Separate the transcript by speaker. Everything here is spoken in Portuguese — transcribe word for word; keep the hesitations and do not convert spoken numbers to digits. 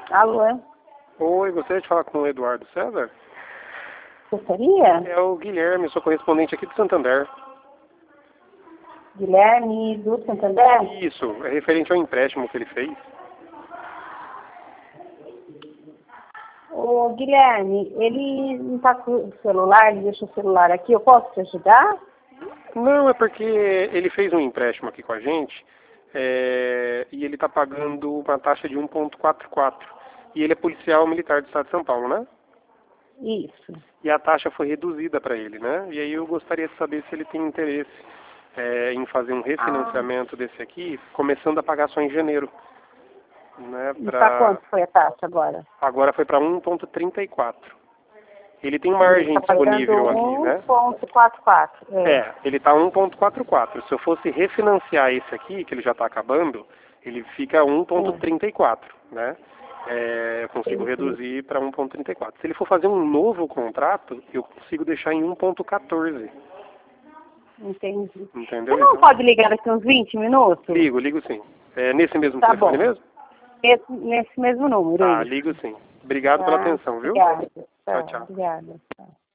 Speaker 1: Alô?
Speaker 2: Oi, gostaria de falar com o Eduardo César?
Speaker 1: Gostaria?
Speaker 2: É o Guilherme, sou correspondente aqui do Santander.
Speaker 1: Guilherme do Santander?
Speaker 2: Isso, é referente ao empréstimo que ele fez.
Speaker 1: Ô, Guilherme, ele não tá com o celular, ele deixa o celular aqui, eu posso te ajudar?
Speaker 2: Não, é porque ele fez um empréstimo aqui com a gente é, e ele está pagando uma taxa de um vírgula quarenta e quatro. E ele é policial militar do estado de São Paulo, né?
Speaker 1: Isso.
Speaker 2: E a taxa foi reduzida para ele, né? E aí eu gostaria de saber se ele tem interesse é, em fazer um refinanciamento ah. desse aqui, começando a pagar só em janeiro. Né,
Speaker 1: e
Speaker 2: pra...
Speaker 1: para quanto foi a taxa agora?
Speaker 2: Agora foi para um vírgula trinta e quatro. Ele tem margem
Speaker 1: ele tá
Speaker 2: disponível aqui, né?
Speaker 1: um vírgula quarenta e quatro. É.
Speaker 2: é, ele está um vírgula quarenta e quatro. Se eu fosse refinanciar esse aqui, que ele já está acabando, ele fica um vírgula trinta e quatro, é. né? É, eu consigo
Speaker 1: Entendi.
Speaker 2: reduzir para um vírgula trinta e quatro. Se ele for fazer um novo contrato, eu consigo deixar em um vírgula quatorze.
Speaker 1: Entendi.
Speaker 2: Entendeu?
Speaker 1: Você não
Speaker 2: Então,
Speaker 1: pode ligar daqui uns vinte minutos?
Speaker 2: Ligo, ligo sim. É nesse mesmo
Speaker 1: tá
Speaker 2: telefone
Speaker 1: bom.
Speaker 2: mesmo?
Speaker 1: Esse, nesse mesmo número.
Speaker 2: Tá,
Speaker 1: isso.
Speaker 2: ligo sim. Obrigado
Speaker 1: tá,
Speaker 2: pela atenção, viu?
Speaker 1: Obrigada.
Speaker 2: Tchau,
Speaker 1: Tá,
Speaker 2: tchau.
Speaker 1: obrigada. Tá.